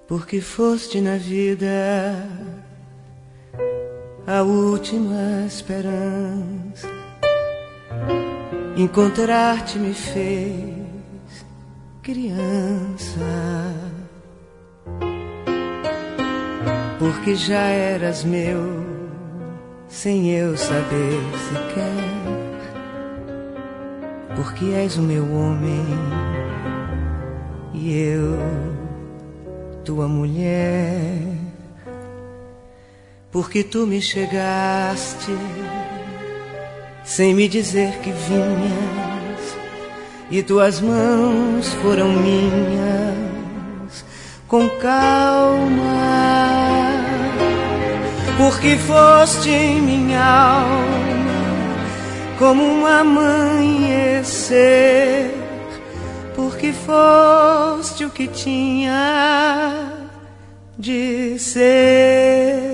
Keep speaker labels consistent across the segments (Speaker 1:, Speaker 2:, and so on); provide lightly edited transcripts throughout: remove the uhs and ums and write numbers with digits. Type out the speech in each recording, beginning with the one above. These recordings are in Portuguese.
Speaker 1: porque foste na vida a última esperança. Encontrar-te me fez criança, porque já eras meu sem eu saber sequer, porque és o meu homem e eu tua mulher, porque tu me chegaste sem me dizer que vinhas e tuas mãos foram minhas com calma, porque foste em minha alma como um amanhecer, porque foste o que tinha de ser.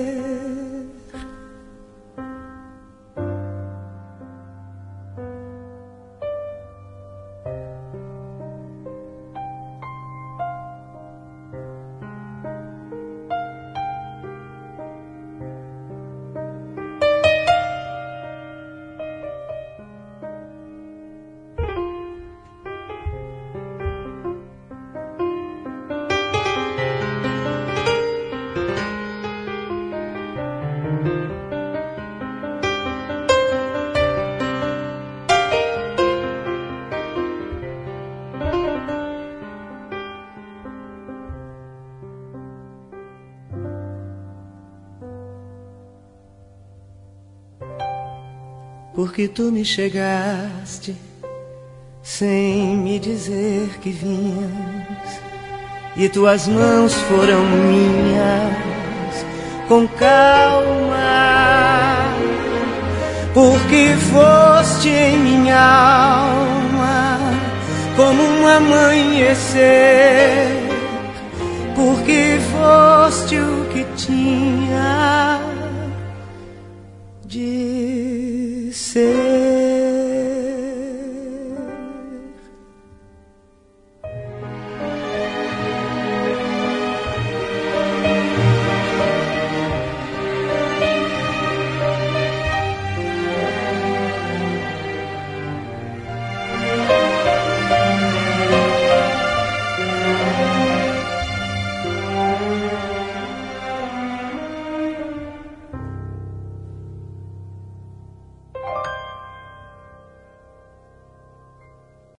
Speaker 1: Porque tu me chegaste sem me dizer que vinhas e tuas mãos foram minhas com calma, porque foste em minha alma como um amanhecer, porque foste o que tinha de ser.